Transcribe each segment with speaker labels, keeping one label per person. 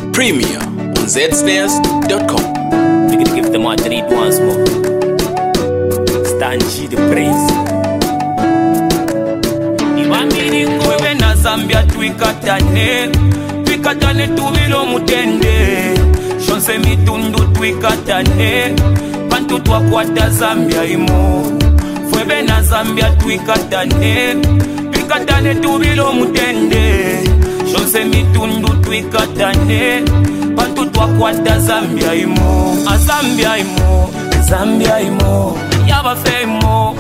Speaker 1: Premier on zsnares.com.
Speaker 2: We can give them what they need once more. Stanchi the praise. Imamini kwewe na Zambia twikatane tubilo mutende shonse mitundu twikatane bantu twakwata Zambia imo fwebe na Zambia twikatane tubilo mutende shonse mitundu twikatane bantu twakwata Zambia imo Zambia imo Zambia imo yaba feimo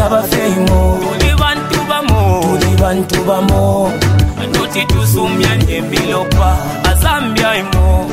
Speaker 2: tuli bantu bamo Noti tusumya nyembilopa Zambia imo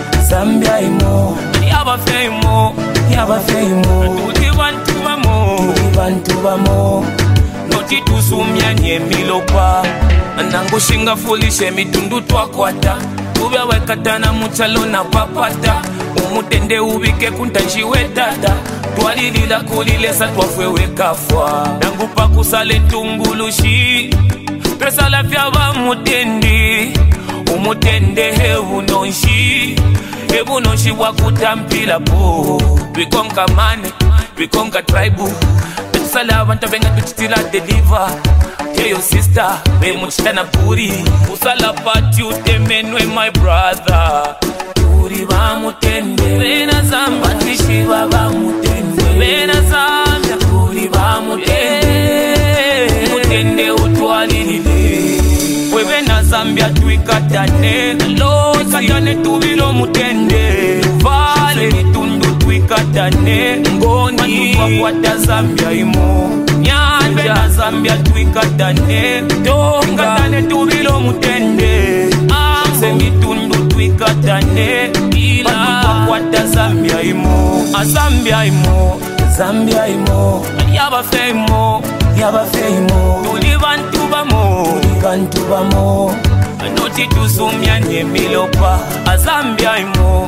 Speaker 2: Yaba feimo Tuli bantu bamo Noti tusumya nyembilopa Nangushinga fulishe mitundu twakwata Tubya wekatana muchalo na papata Umutende ubike kuntanjiwe dada Twalilila kulilesa twafwewe kafwa Nangupa kusale tungulushi Pesa la fiaba mutende Umutende Hebunonshi wakutampila po We conquer money, we conquer tribe Tusala wanta venga tuchitila deliver Tell your sister, we muchitana puri Usala pati utemenwe my brother Turi ba mutende Vena Zambia Patishi ba mutende Vena Zambia Turi ba mutende Mutende utwalilile Wewe na Zambia twikatane Twikatane tubilo mutende Vale mitundu twikatane Ngoni twakwata Zambia imo Nyanja na Zambia twikatane Twikatane tubilo mutende Mse mitundu twikatane Ila twakwata Zambia imo Zambia imo Yaba feimo Tuli bantu bamo Noti tusumya nyemilopa Zambia imo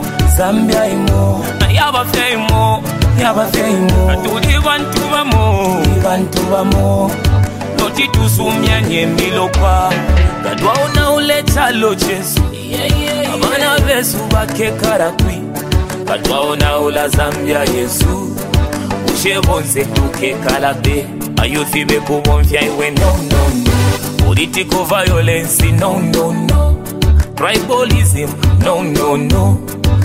Speaker 2: Yaba feimo Tuli bantu bamo Noti tusumya nyemilopa Kadwaona ule chalo Jesu Abana besu bake karakwi Kadwaona ula Zambia Yesu Ushebonze tuke kalabe Ayuthi bekubonfya iwe no Political violence no Tribalism no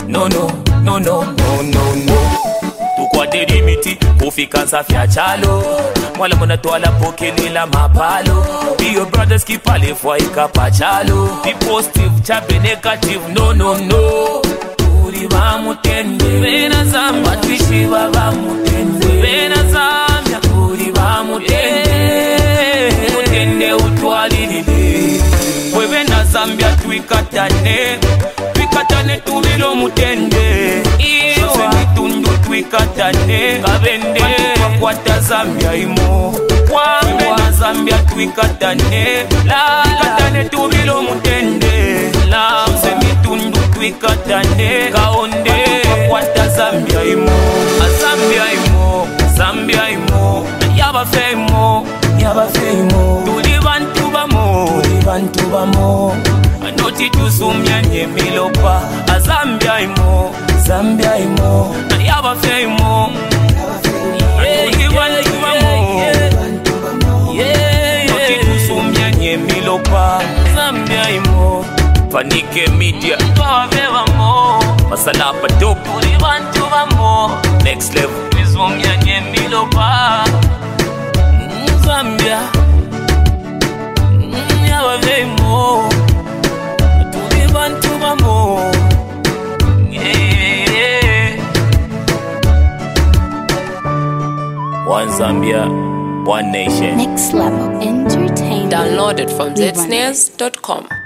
Speaker 2: Tukwate limiti kufika nsafya chalo Mwala muna tuwala pokelila mapalo Be your brothers kipale fwa ikapa chalo Be positive chape negative no Turi ba mutende Vena Zambia Patishi ba mutende Vena Zambia Turi ba mutende Mutende utwalilile Wewe na Zambia twikatane tubilo mutende Shose mitundu twikatane Kabende Twakwata Zambia imo Wewe na Zambia twikatane tubilo mutende Shose mitundu twikatane Kaonde Twakwata Zambia imo Zambia imo Yaba feimo Tuli bantu bamo Noti tusumya nyemilopa Zambia imo Yaba feimo Tuli bantu bamo Noti tusumya nyemilopa Zambia imo Panike media Masala patop Tuli bantu bamo Next level Tusumya nyemilopa Zambia Yaba feimo Tuli bantu bamo One Zambia, one nation.
Speaker 3: Next Level Entertainment.
Speaker 4: Download it from zsnares.com.